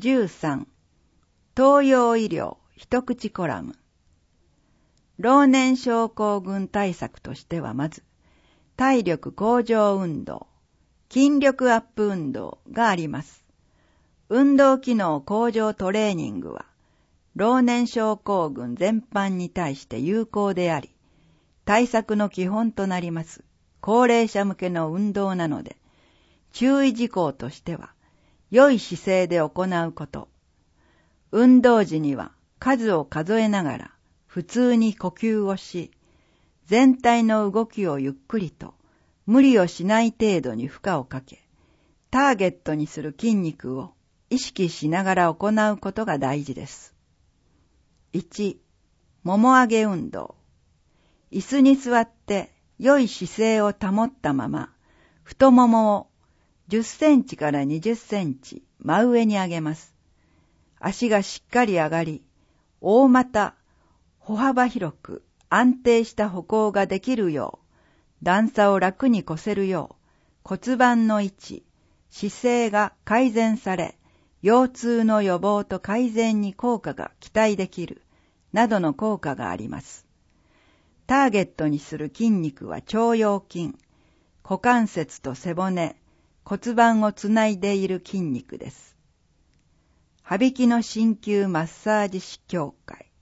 13、東洋医療一口コラム。老年症候群対策としてはまず、体力向上運動、筋力アップ運動があります。運動機能向上トレーニングは、老年症候群全般に対して有効であり、対策の基本となります高齢者向けの運動なので、注意事項としては、良い姿勢で行うこと。運動時には数を数えながら普通に呼吸をし、全体の動きをゆっくりと無理をしない程度に負荷をかけ、ターゲットにする筋肉を意識しながら行うことが大事です。1、もも上げ運動。椅子に座って良い姿勢を保ったまま、太ももを10センチから20センチ真上に上げます。足がしっかり上がり、大股、歩幅広く安定した歩行ができるよう、段差を楽に越せるよう、骨盤の位置、姿勢が改善され、腰痛の予防と改善に効果が期待できる、などの効果があります。ターゲットにする筋肉は腸腰筋、股関節と背骨、骨盤をつないでいる筋肉です。羽曳野鍼灸マッサージ師協会